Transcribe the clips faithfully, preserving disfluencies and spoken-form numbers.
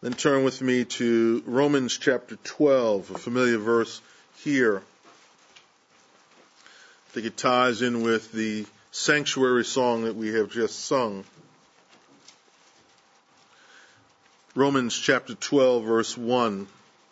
Then turn with me to Romans chapter twelve, a familiar verse here. I think it ties in with the sanctuary song that we have just sung. Romans chapter twelve, verse one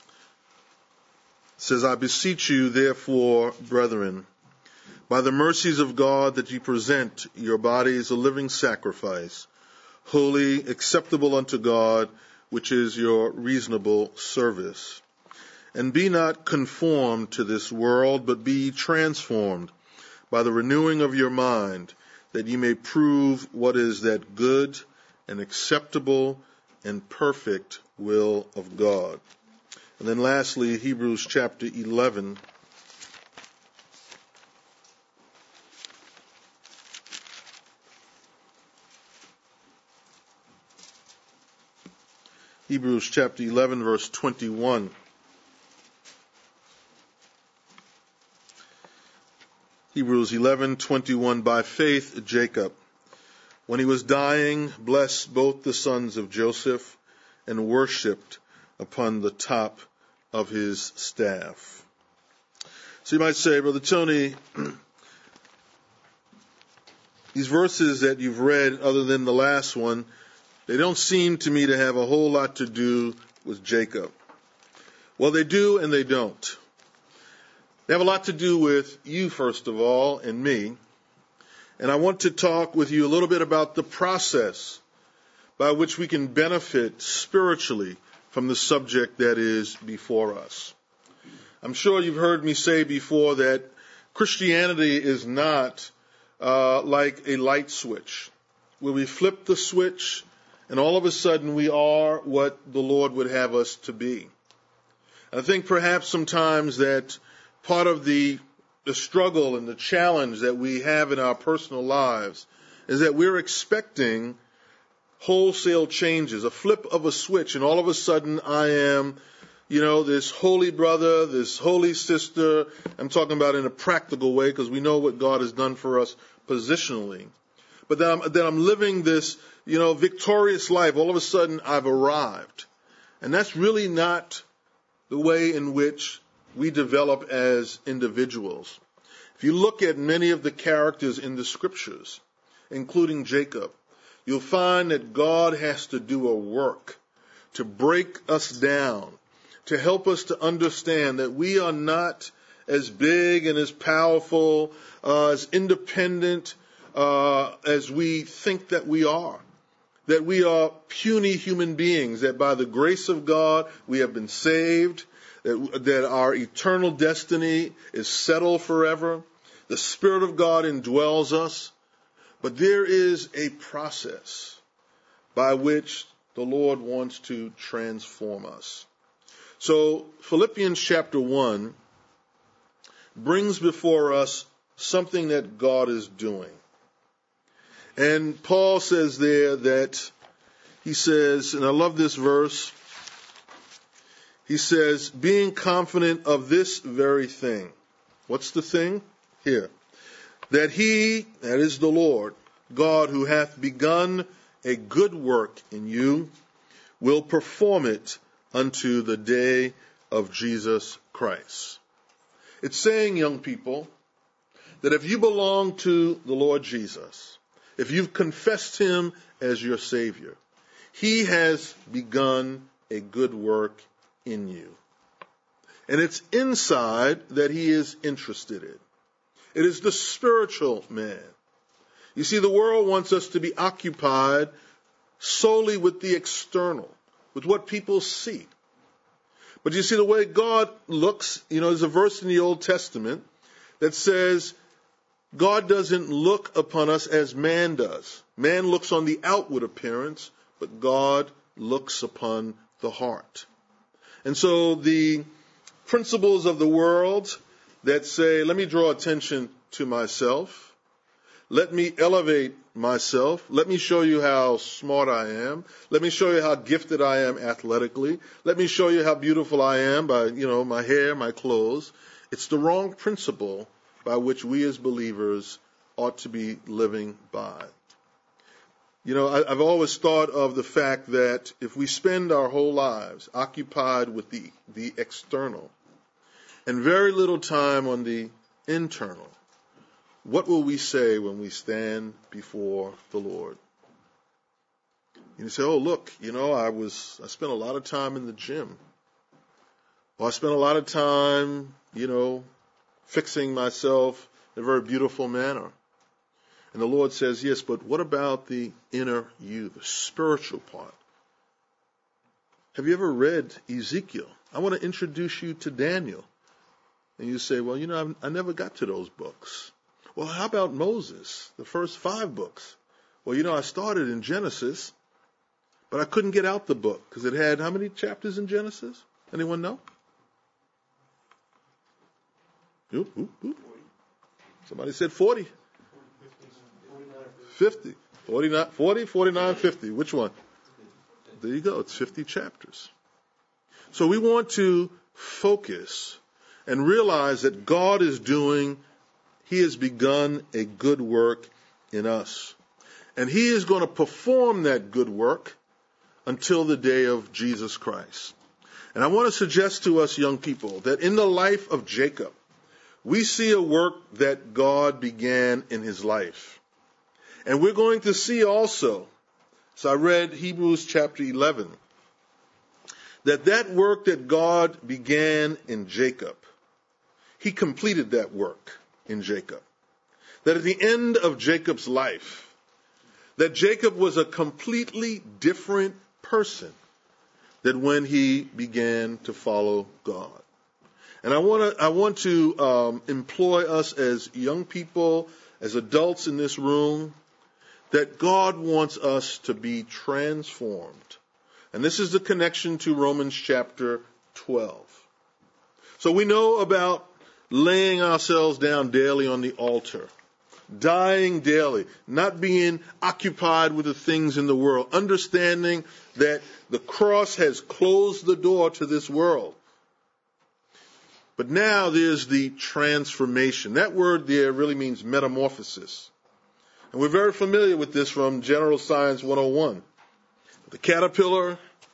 says, I beseech you, therefore, brethren, by the mercies of God, that ye present your bodies a living sacrifice, holy, acceptable unto God, which is your reasonable service. And be not conformed to this world, but be transformed by the renewing of your mind, that ye may prove what is that good and acceptable and perfect will of God. And then lastly, Hebrews chapter eleven. Hebrews chapter eleven, verse twenty-one. Hebrews eleven twenty-one. By faith, Jacob, when he was dying, blessed both the sons of Joseph and worshipped upon the top of his staff. So you might say, Brother Tony, these verses that you've read, other than the last one, they don't seem to me to have a whole lot to do with Jacob. Well, they do and they don't. They have a lot to do with you, first of all, and me. And I want to talk with you a little bit about the process by which we can benefit spiritually from the subject that is before us. I'm sure you've heard me say before that Christianity is not uh, like a light switch, where we flip the switch and all of a sudden we are what the Lord would have us to be. I think perhaps sometimes that part of the, the struggle and the challenge that we have in our personal lives is that we're expecting wholesale changes, a flip of a switch, and all of a sudden I am, you know, this holy brother, this holy sister. I'm talking about in a practical way because we know what God has done for us positionally. But then I'm, then I'm living this, you know, victorious life. All of a sudden I've arrived. And that's really not the way in which we develop as individuals. If you look at many of the characters in the scriptures, including Jacob, you'll find that God has to do a work to break us down, to help us to understand that we are not as big and as powerful, uh, as independent uh, as we think that we are. That we are puny human beings, that by the grace of God we have been saved, that, that our eternal destiny is settled forever. The Spirit of God indwells us. But there is a process by which the Lord wants to transform us. So Philippians chapter one brings before us something that God is doing. And Paul says there that he says, and I love this verse, he says, being confident of this very thing. What's the thing? Here. That he, that is the Lord, God who hath begun a good work in you, will perform it unto the day of Jesus Christ. It's saying, young people, that if you belong to the Lord Jesus, if you've confessed him as your Savior, he has begun a good work in you. And it's inside that he is interested in. It is the spiritual man. You see, the world wants us to be occupied solely with the external, with what people see. But you see, the way God looks, you know, there's a verse in the Old Testament that says, God doesn't look upon us as man does. Man looks on the outward appearance, but God looks upon the heart. And so the principles of the world that say, let me draw attention to myself, let me elevate myself, let me show you how smart I am, let me show you how gifted I am athletically, let me show you how beautiful I am by, you know, my hair, my clothes. It's the wrong principle by which we as believers ought to be living by. You know, I, I've always thought of the fact that if we spend our whole lives occupied with the, the external and very little time on the internal, what will we say when we stand before the Lord? You say, oh, look, you know, I was, I spent a lot of time in the gym. Or I spent a lot of time, you know, fixing myself in a very beautiful manner. And the Lord says, yes, but what about the inner you, the spiritual part? Have you ever read Ezekiel? I want to introduce you to Daniel. And you say, well, you know, I never got to those books. Well, how about Moses, the first five books? Well, you know, I started in Genesis, but I couldn't get out the book because it had how many chapters in Genesis? Anyone know? Oop, oop, oop. Somebody said forty. fifty. forty-nine, forty, forty-nine, fifty. Which one? There you go. It's fifty chapters. So we want to focus and realize that God is doing, He has begun a good work in us. And He is going to perform that good work until the day of Jesus Christ. And I want to suggest to us young people that in the life of Jacob, we see a work that God began in his life. And we're going to see also, so I read Hebrews chapter eleven, that that work that God began in Jacob, He completed that work in Jacob. That at the end of Jacob's life, that Jacob was a completely different person than when he began to follow God. And I want to I want to um, employ us as young people, as adults in this room, that God wants us to be transformed. And this is the connection to Romans chapter twelve. So we know about laying ourselves down daily on the altar, dying daily, not being occupied with the things in the world, understanding that the cross has closed the door to this world. But now there's the transformation. That word there really means metamorphosis. And we're very familiar with this from General Science one oh one. The caterpillar,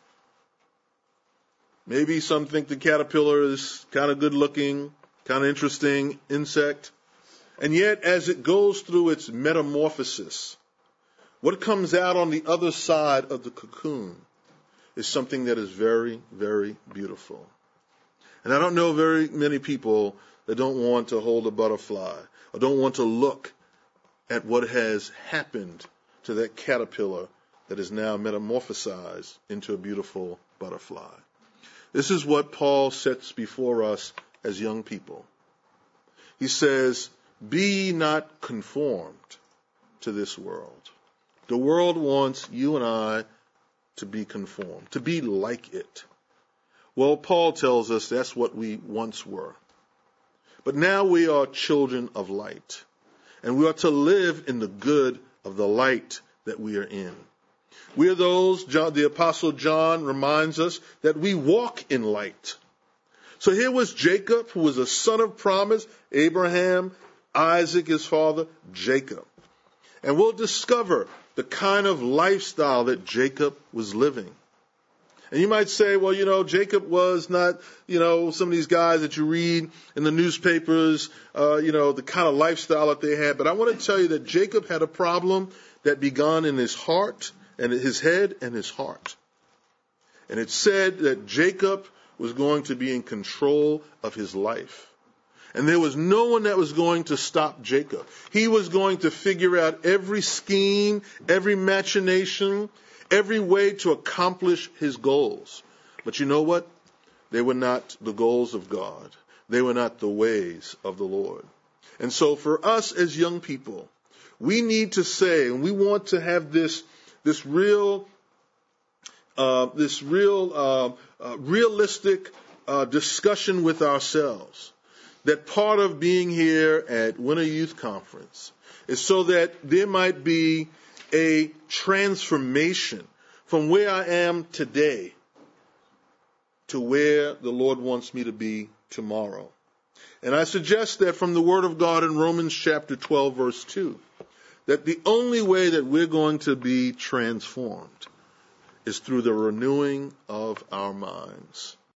maybe some think the caterpillar is kind of good looking, kind of interesting insect. And yet, as it goes through its metamorphosis, what comes out on the other side of the cocoon is something that is very, very beautiful. And I don't know very many people that don't want to hold a butterfly or don't want to look at what has happened to that caterpillar that is now metamorphosized into a beautiful butterfly. This is what Paul sets before us as young people. He says, be not conformed to this world. The world wants you and I to be conformed, to be like it. Well, Paul tells us that's what we once were. But now we are children of light. And we are to live in the good of the light that we are in. We are those, John, the Apostle John reminds us, that we walk in light. So here was Jacob, who was a son of promise, Abraham, Isaac, his father, Jacob. And we'll discover the kind of lifestyle that Jacob was living. And you might say, well, you know, Jacob was not, you know, some of these guys that you read in the newspapers, uh, you know, the kind of lifestyle that they had. But I want to tell you that Jacob had a problem that began in his heart and his head and his heart. And it said that Jacob was going to be in control of his life. And there was no one that was going to stop Jacob. He was going to figure out every scheme, every machination, every way to accomplish his goals. But you know what? They were not the goals of God. They were not the ways of the Lord. And so for us as young people, we need to say, and we want to have this, this real, uh, this real, uh, uh, realistic uh, discussion with ourselves. That part of being here at Winter Youth Conference is so that there might be a transformation from where I am today to where the Lord wants me to be tomorrow. And I suggest that from the Word of God in Romans chapter twelve, verse two, that the only way that we're going to be transformed is through the renewing of our minds.